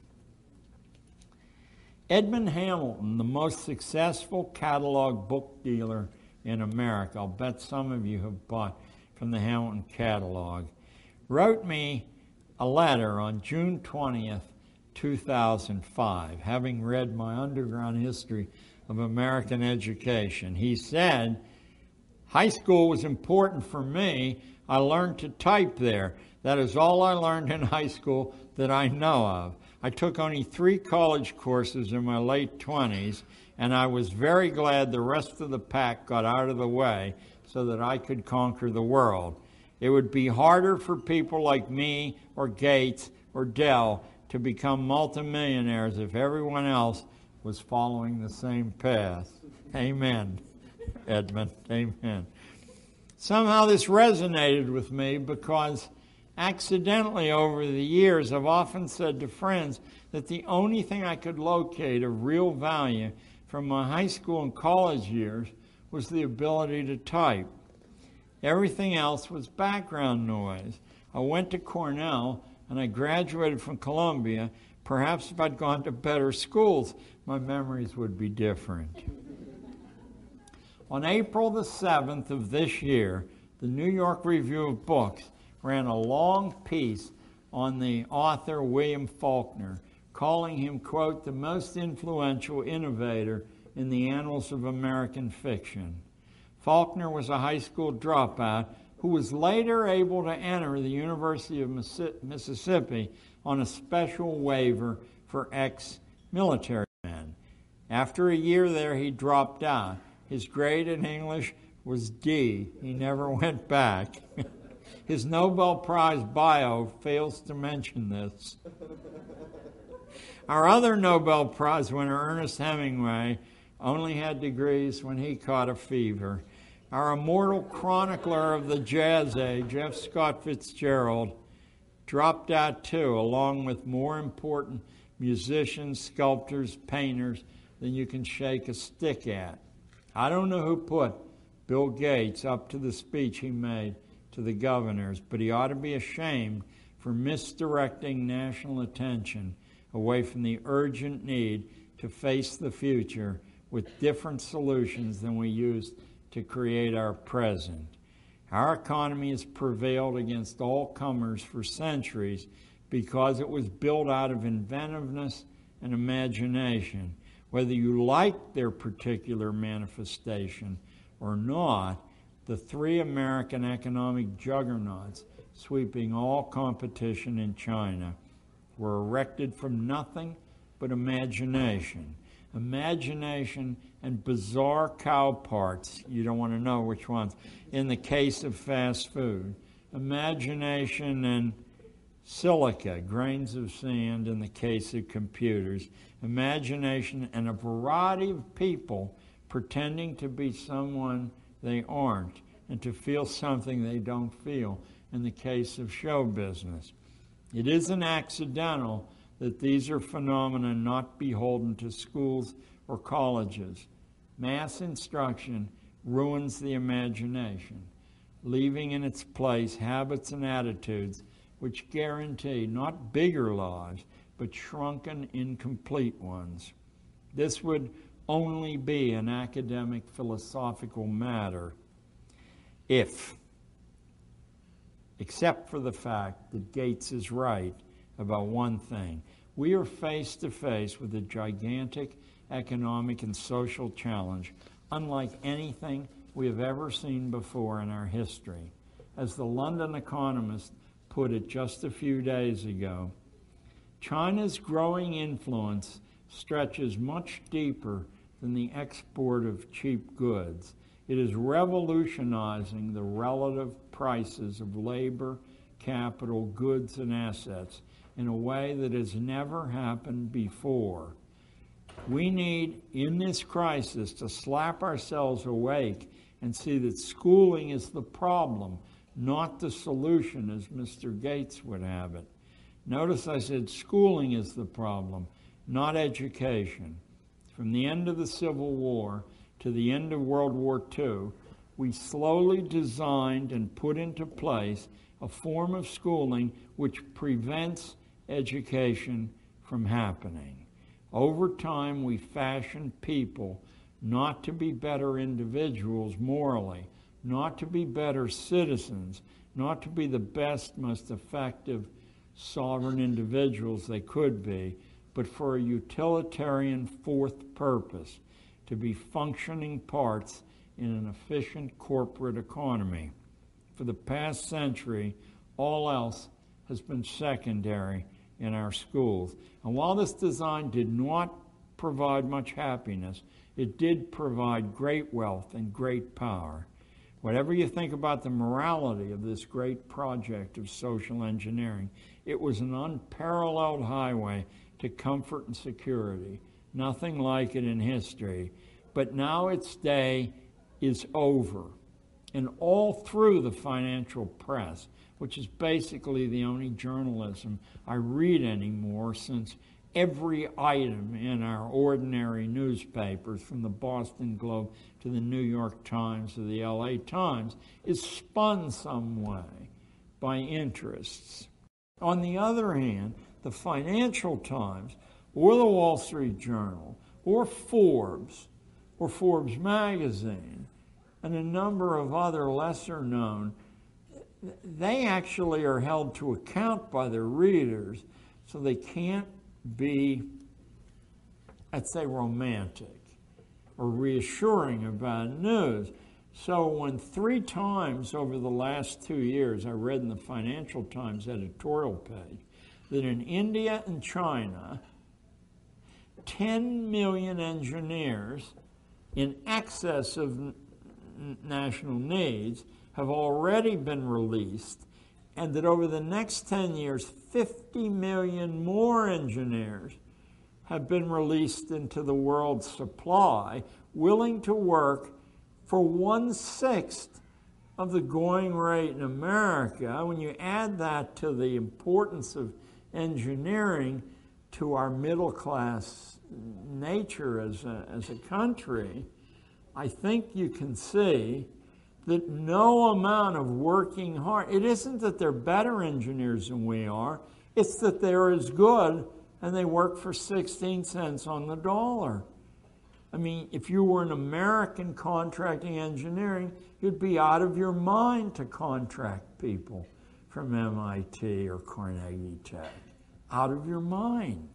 Edmund Hamilton, the most successful catalog book dealer in America, I'll bet some of you have bought from the Hamilton catalog, wrote me a letter on June 20th, 2005, having read my underground history of American education. He said, high school was important for me. I learned to type there. That is all I learned in high school that I know of. I took only 3 college courses in my late 20s, and I was very glad the rest of the pack got out of the way so that I could conquer the world. It would be harder for people like me or Gates or Dell to become multimillionaires if everyone else was following the same path. Amen, Edmund. Amen. Somehow this resonated with me because accidentally over the years I've often said to friends that the only thing I could locate of real value from my high school and college years was the ability to type. Everything else was background noise. I went to Cornell and I graduated from Columbia. Perhaps if I'd gone to better schools, my memories would be different. On April the 7th of this year, the New York Review of Books ran a long piece on the author William Faulkner, calling him, quote, the most influential innovator in the annals of American fiction. Faulkner was a high school dropout who was later able to enter the University of Mississippi on a special waiver for ex-military men. After a year there, he dropped out. His grade in English was D. He never went back. His Nobel Prize bio fails to mention this. Our other Nobel Prize winner, Ernest Hemingway, only had degrees when he caught a fever. Our immortal chronicler of the jazz age, F. Scott Fitzgerald, dropped out too, along with more important musicians, sculptors, painters than you can shake a stick at. I don't know who put Bill Gates up to the speech he made to the governors, but he ought to be ashamed for misdirecting national attention away from the urgent need to face the future with different solutions than we used to create our present. Our economy has prevailed against all comers for centuries because it was built out of inventiveness and imagination. Whether you like their particular manifestation or not, the three American economic juggernauts sweeping all competition in China were erected from nothing but imagination. Imagination and bizarre cow parts, you don't want to know which ones, in the case of fast food. Imagination and silica, grains of sand in the case of computers. Imagination and a variety of people pretending to be someone they aren't and to feel something they don't feel in the case of show business. It isn't accidental that these are phenomena not beholden to schools or colleges. Mass instruction ruins the imagination, leaving in its place habits and attitudes which guarantee not bigger lives, but shrunken, incomplete ones. This would only be an academic philosophical matter except for the fact that Gates is right about one thing. We are face to face with a gigantic economic and social challenge unlike anything we have ever seen before in our history. As the London Economist put it just a few days ago, China's growing influence stretches much deeper than the export of cheap goods. It is revolutionizing the relative prices of labor, capital, goods, and assets in a way that has never happened before. We need, in this crisis, to slap ourselves awake and see that schooling is the problem, not the solution, as Mr. Gates would have it. Notice I said schooling is the problem, not education. From the end of the Civil War to the end of World War II, we slowly designed and put into place a form of schooling which prevents education from happening. Over time, we fashioned people not to be better individuals morally, not to be better citizens, not to be the best, most effective sovereign individuals they could be, but for a utilitarian fourth purpose, to be functioning parts in an efficient corporate economy. For the past century, all else has been secondary in our schools. And while this design did not provide much happiness, it did provide great wealth and great power. Whatever you think about the morality of this great project of social engineering, it was an unparalleled highway to comfort and security. Nothing like it in history. But now its day is over. And all through the financial press, which is basically the only journalism I read anymore, since every item in our ordinary newspapers, from the Boston Globe to the New York Times to the LA Times, is spun some way by interests. On the other hand, the Financial Times or the Wall Street Journal or Forbes magazine and a number of other lesser known, they actually are held to account by their readers, so they can't be, let's say, romantic or reassuring about news. So when 3 times over the last 2 years I read in the Financial Times editorial page that in India and China, 10 million engineers in excess of national needs have already been released, and that over the next 10 years, 50 million more engineers have been released into the world's supply, willing to work for 1/6 of the going rate in America. When you add that to the importance of engineering to our middle class nature as a country, I think you can see that no amount of working hard, it isn't that they're better engineers than we are, it's that they're as good and they work for 16 cents on the dollar. I mean, if you were an American contracting engineering, you'd be out of your mind to contract people from MIT or Carnegie Tech. Out of your mind.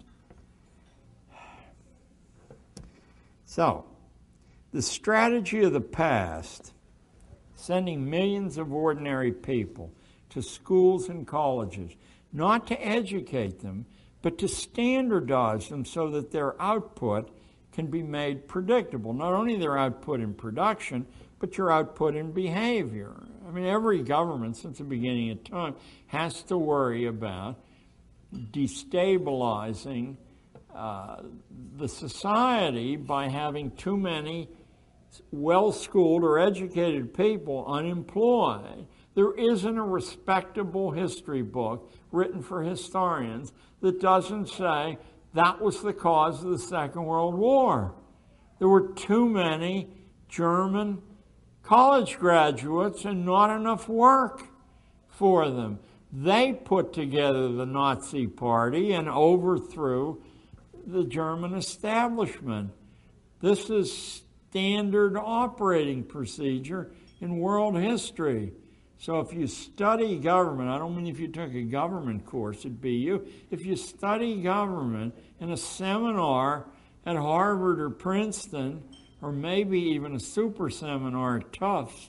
So, the strategy of the past, sending millions of ordinary people to schools and colleges, not to educate them, but to standardize them so that their output can be made predictable. Not only their output in production, but your output in behavior. I mean, every government since the beginning of time has to worry about destabilizing the society by having too many well-schooled or educated people unemployed. There isn't a respectable history book written for historians that doesn't say that was the cause of the Second World War. There were too many German college graduates and not enough work for them. They put together the Nazi Party and overthrew the German establishment. This is standard operating procedure in world history. So if you study government, I don't mean if you took a government course, it'd be you. If you study government in a seminar at Harvard or Princeton, or maybe even a super seminar at Tufts,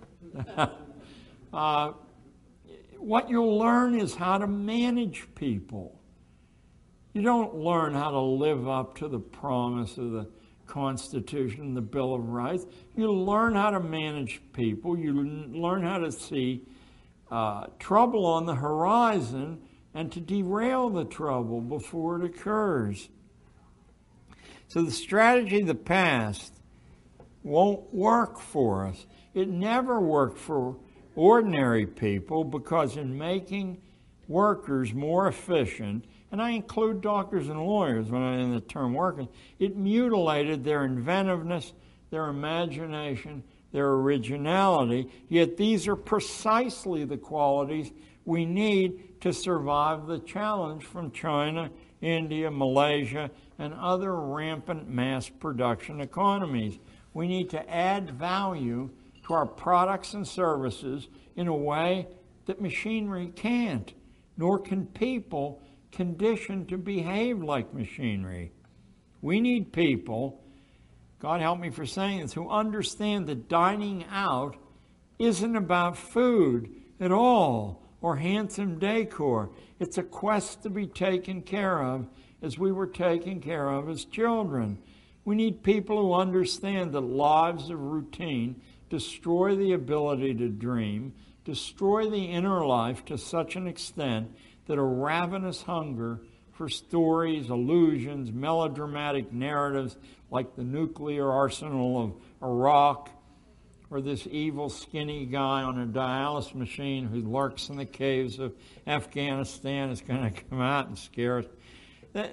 what you'll learn is how to manage people. You don't learn how to live up to the promise of the Constitution and the Bill of Rights. You learn how to manage people. You learn how to see trouble on the horizon and to derail the trouble before it occurs. So the strategy of the past won't work for us. It never worked for ordinary people because in making workers more efficient, and I include doctors and lawyers when I'm in the term workers, it mutilated their inventiveness, their imagination, their originality, yet these are precisely the qualities we need to survive the challenge from China, India, Malaysia, and other rampant mass production economies. We need to add value to our products and services in a way that machinery can't, nor can people conditioned to behave like machinery. We need people, God help me for saying this, who understand that dining out isn't about food at all or handsome decor. It's a quest to be taken care of as we were taken care of as children. We need people who understand that lives of routine destroy the ability to dream, destroy the inner life to such an extent that a ravenous hunger for stories, illusions, melodramatic narratives like the nuclear arsenal of Iraq, or this evil skinny guy on a dialysis machine who lurks in the caves of Afghanistan is going to come out and scare us.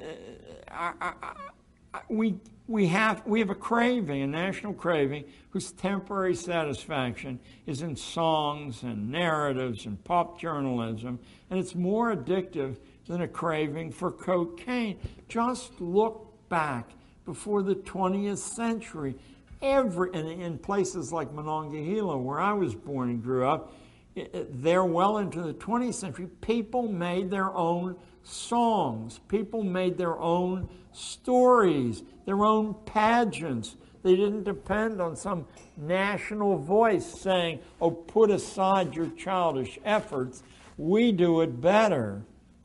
We have a craving, a national craving, whose temporary satisfaction is in songs and narratives and pop journalism, and it's more addictive than a craving for cocaine. Just look back before the 20th century. In places like Monongahela, where I was born and grew up, there well into the 20th century, people made their own songs. People made their own stories, their own pageants. They didn't depend on some national voice saying, oh, put aside your childish efforts. We do it better.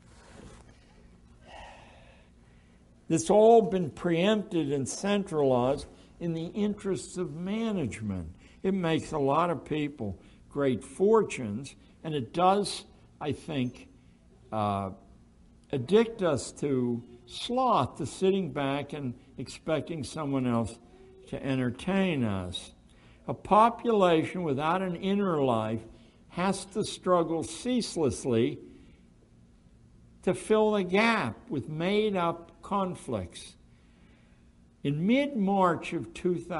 This all been preempted and centralized in the interests of management. It makes a lot of people great fortunes, and it does, I think, addict us to sloth to sitting back and expecting someone else to entertain us. A population without an inner life has to struggle ceaselessly to fill the gap with made-up conflicts. In mid-March of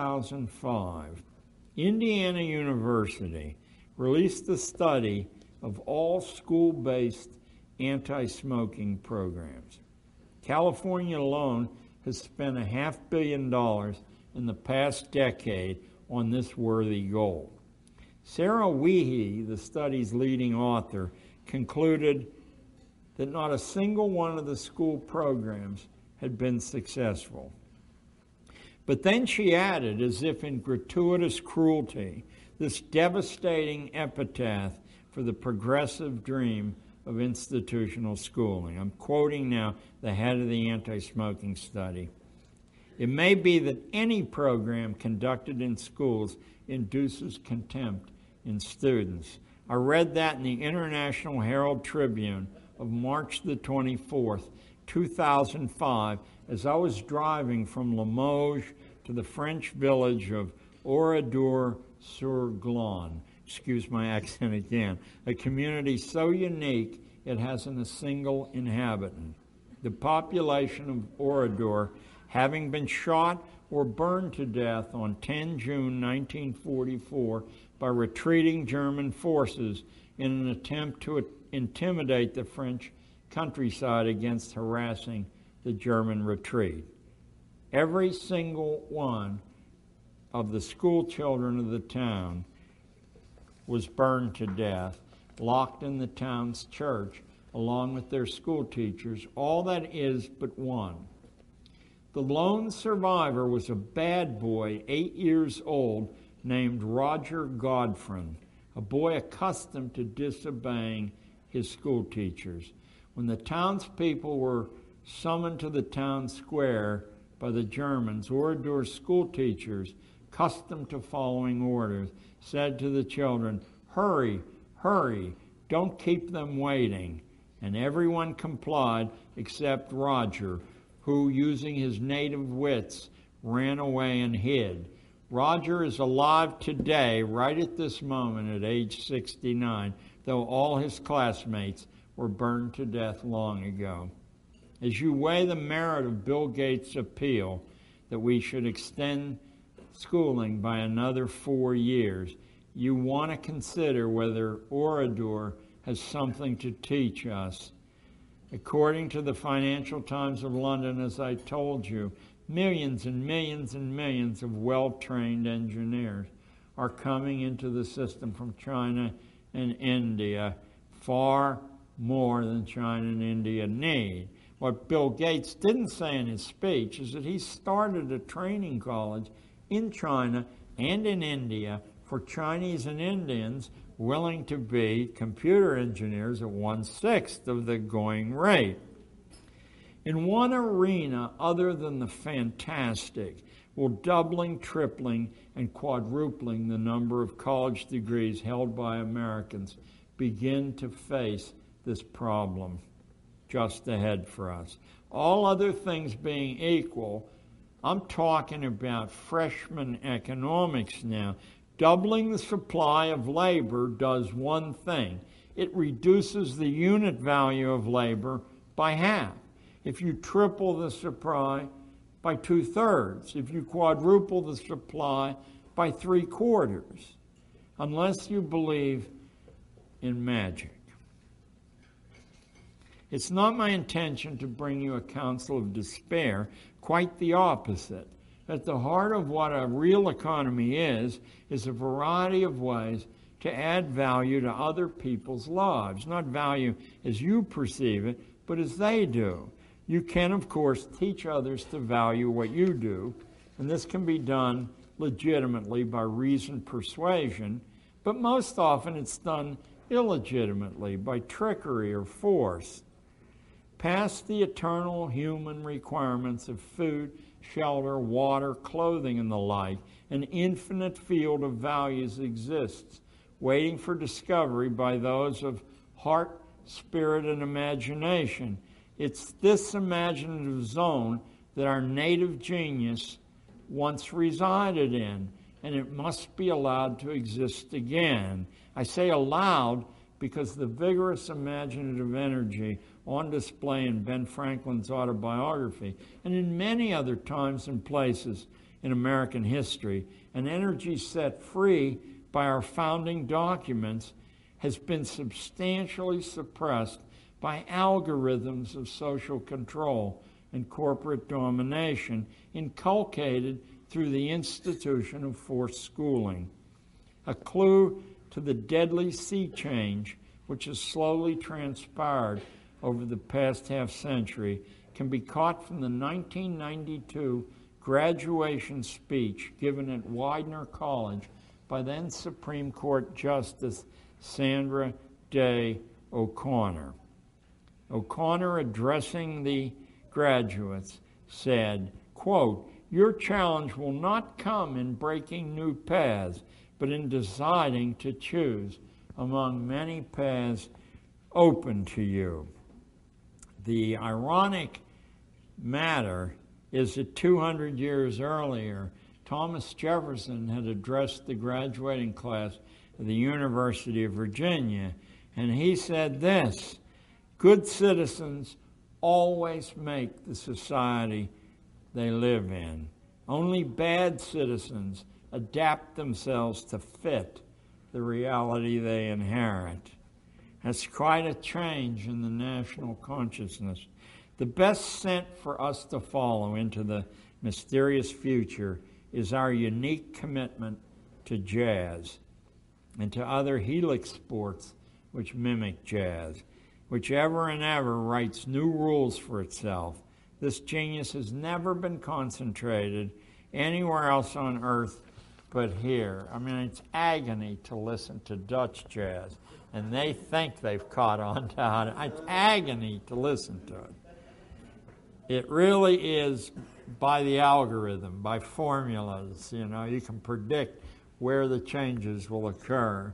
2005, Indiana University released a study of all school-based anti-smoking programs. California alone has spent $500 million in the past decade on this worthy goal. Sarah Weehy, the study's leading author, concluded that not a single one of the school programs had been successful. But then she added, as if in gratuitous cruelty, this devastating epitaph for the progressive dream of institutional schooling. I'm quoting now the head of the anti-smoking study. It may be that any program conducted in schools induces contempt in students. I read that in the International Herald Tribune of March the 24th, 2005, as I was driving from Limoges to the French village of Oradour-sur-Glane. Excuse my accent again. A community so unique it hasn't a single inhabitant. The population of Oradour, having been shot or burned to death on 10 June 1944 by retreating German forces in an attempt to intimidate the French countryside against harassing the German retreat. Every single one of the school children of the town was burned to death, locked in the town's church, along with their school teachers, all that is but one. The lone survivor was a bad boy, 8 years old, named Roger Godfrey, a boy accustomed to disobeying his school teachers. When the townspeople were summoned to the town square by the Germans, Oradour school teachers, accustomed to following orders, said to the children, "Hurry, hurry, don't keep them waiting." And everyone complied except Roger, who, using his native wits, ran away and hid. Roger is alive today, right at this moment, at age 69, though all his classmates were burned to death long ago. As you weigh the merit of Bill Gates' appeal that we should extend schooling by another 4 years, you want to consider whether Oradour has something to teach us. According to the Financial Times of London, as I told you, millions and millions and millions of well-trained engineers are coming into the system from China and India, far more than China and India need. What Bill Gates didn't say in his speech is that he started a training college in China and in India for Chinese and Indians willing to be computer engineers at 1/6 of the going rate. In one arena other than the fantastic, will doubling, tripling, and quadrupling the number of college degrees held by Americans begin to face this problem just ahead for us. All other things being equal, I'm talking about freshman economics now. Doubling the supply of labor does one thing. It reduces the unit value of labor by half. If you triple the supply, by 2/3. If you quadruple the supply, by 3/4. Unless you believe in magic. It's not my intention to bring you a counsel of despair, quite the opposite. At the heart of what a real economy is a variety of ways to add value to other people's lives. Not value as you perceive it, but as they do. You can, of course, teach others to value what you do, and this can be done legitimately by reasoned persuasion, but most often it's done illegitimately by trickery or force. Past the eternal human requirements of food, shelter, water, clothing, and the like, an infinite field of values exists, waiting for discovery by those of heart, spirit, and imagination. It's this imaginative zone that our native genius once resided in, and it must be allowed to exist again. I say allowed because the vigorous imaginative energy on display in Ben Franklin's autobiography and in many other times and places in American history, an energy set free by our founding documents, has been substantially suppressed by algorithms of social control and corporate domination inculcated through the institution of forced schooling. A clue to the deadly sea change which has slowly transpired over the past half-century can be caught from the 1992 graduation speech given at Widener College by then Supreme Court Justice Sandra Day O'Connor. O'Connor, addressing the graduates, said, quote, "Your challenge will not come in breaking new paths, but in deciding to choose among many paths open to you." The ironic matter is that 200 years earlier, Thomas Jefferson had addressed the graduating class of the University of Virginia, and he said this: "Good citizens always make the society they live in. Only bad citizens adapt themselves to fit the reality they inherit." That's quite a change in the national consciousness. The best scent for us to follow into the mysterious future is our unique commitment to jazz and to other helix sports which mimic jazz. Whichever and ever writes new rules for itself, this genius has never been concentrated anywhere else on earth but here. I mean, it's agony to listen to Dutch jazz, and they think they've caught on to how to. It's agony to listen to it. It really is by the algorithm, by formulas. You know, you can predict where the changes will occur.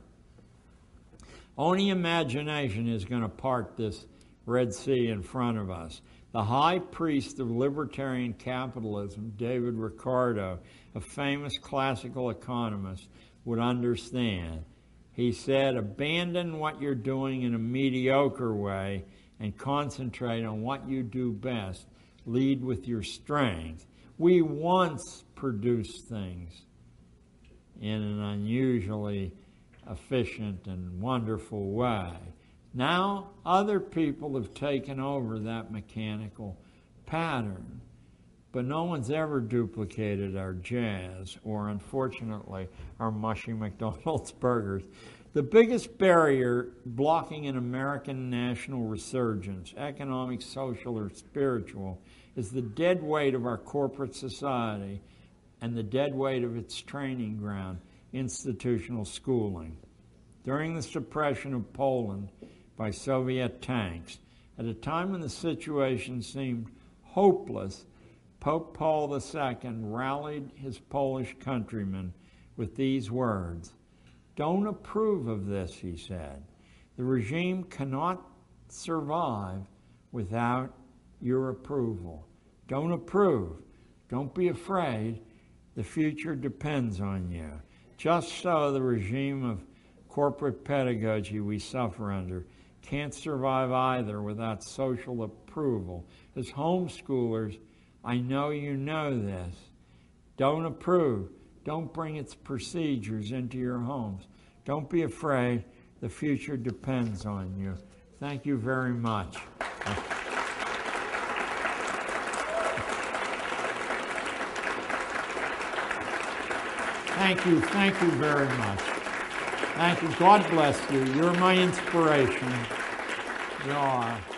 Only imagination is going to part this Red Sea in front of us. The high priest of libertarian capitalism, David Ricardo, a famous classical economist, would understand. He said, "Abandon what you're doing in a mediocre way and concentrate on what you do best. Lead with your strength." We once produced things in an unusually efficient and wonderful way. Now other people have taken over that mechanical pattern, but no one's ever duplicated our jazz or, unfortunately, our mushy McDonald's burgers. The biggest barrier blocking an American national resurgence, economic, social, or spiritual, is the dead weight of our corporate society and the dead weight of its training ground, institutional schooling. During the suppression of Poland by Soviet tanks, at a time when the situation seemed hopeless, Pope Paul II rallied his Polish countrymen with these words. "Don't approve of this," he said. "The regime cannot survive without your approval. Don't approve. Don't be afraid. The future depends on you." Just so the regime of corporate pedagogy we suffer under can't survive either without social approval. As homeschoolers, I know you know this. Don't approve. Don't bring its procedures into your homes. Don't be afraid. The future depends on you. Thank you very much. Thank you very much. Thank you. God bless you. You're my inspiration. You are.